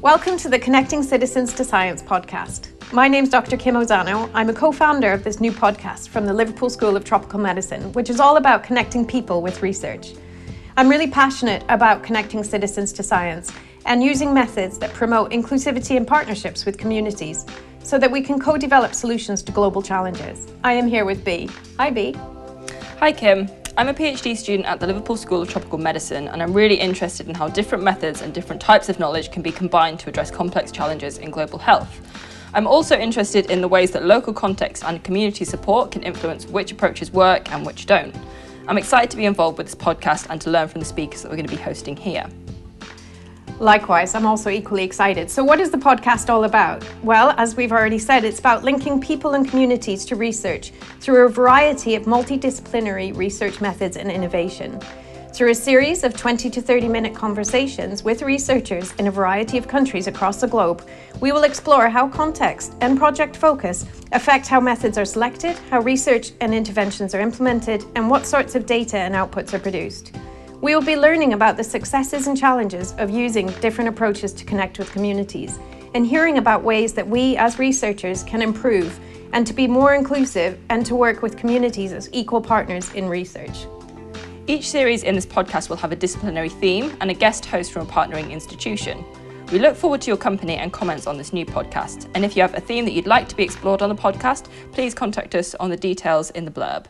Welcome to the Connecting Citizens to Science podcast. My name's Dr. Kim Ozano. I'm a co-founder of this new podcast from the Liverpool School of Tropical Medicine, which is all about connecting people with research. I'm really passionate about connecting citizens to science and using methods that promote inclusivity and partnerships with communities so that we can co-develop solutions to global challenges. I am here with Bea. Hi, Bea. Hi, Kim. I'm a PhD student at the Liverpool School of Tropical Medicine, and I'm really interested in how different methods and different types of knowledge can be combined to address complex challenges in global health. I'm also interested in the ways that local context and community support can influence which approaches work and which don't. I'm excited to be involved with this podcast and to learn from the speakers that we're going to be hosting here. Likewise, I'm also equally excited. So what is the podcast all about? Well, as we've already said, it's about linking people and communities to research through a variety of multidisciplinary research methods and innovation. Through a series of 20 to 30-minute conversations with researchers in a variety of countries across the globe, we will explore how context and project focus affect how methods are selected, how research and interventions are implemented, and what sorts of data and outputs are produced. We will be learning about the successes and challenges of using different approaches to connect with communities and hearing about ways that we as researchers can improve and to be more inclusive and to work with communities as equal partners in research. Each series in this podcast will have a disciplinary theme and a guest host from a partnering institution. We look forward to your company and comments on this new podcast. And if you have a theme that you'd like to be explored on the podcast, please contact us on the details in the blurb.